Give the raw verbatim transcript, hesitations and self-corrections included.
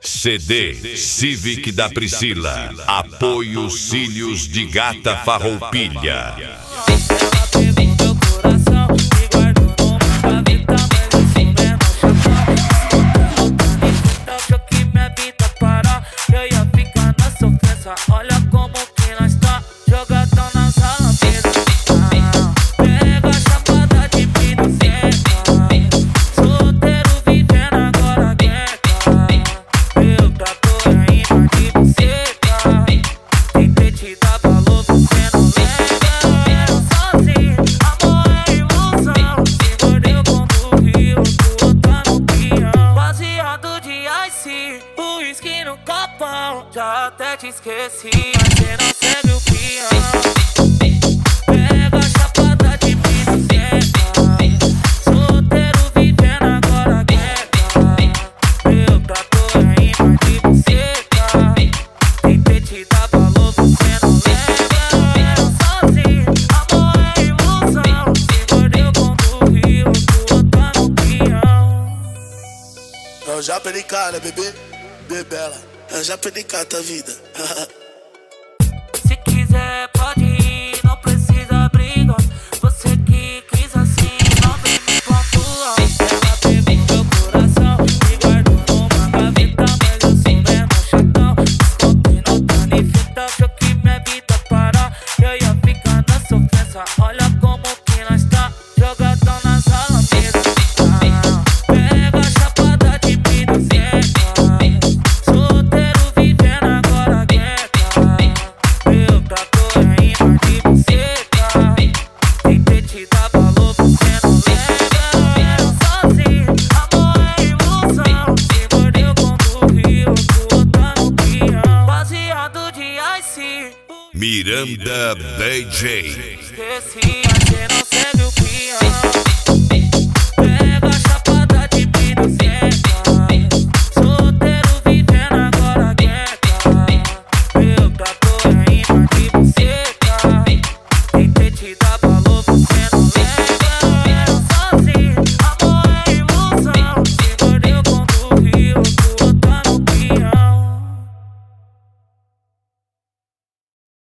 C D Civic da Priscila. Apoio Cílios de Gata Farroupilha. Ela pegou meu coração e guardou numa gaveta, mas eu sou menor chapéu. Achou que minha vida parar, eu ia ficar na sofrência. Olha como que nós tá, jogadão na sala mesa. Pega a chapada de piniceta, solteiro vivendo agora aguenta. Eu trato em rima de buceta, tentei te dar valor, você não lembra. Eu sozinho, amor é ilusão, se mordeu como rio, tu tá no pinhão. Baseado de ice, uísque no copão, já até te esqueci, mas cê não segue o peão. Pega a chapada de piniceta, solteiro vivendo agora aguenta. Eu trato em rima de buceta, tentei te dar valor, você não lembra. Eu sozinho, amor é ilusão, se mordeu como rio, tu tá no pinhão. Eu já perdi cara, bebê, bebela. Eu já perdi cara, vida. Se quiser pode ir, não precisa brigar. Você que quis assim, não vem me pontuar. Ela pegou meu coração e guardou numa gaveta, mas eu sou menor chatão. Descontei nota de fita, achou que minha vida parar, eu ia ficar na sofrência. Olha como que nós tá, jogadão na sala mesa. Pega a chapada de piniceta, solteiro vivendo agora aguenta. Eu trato em rima de buceta, tentei te dar valor, você não lembra. Eu sozinho, amor é ilusão, se mordeu como rio, tu tá no pinhão. Baseado de ice, Miranda B J. esqueci, mas cê não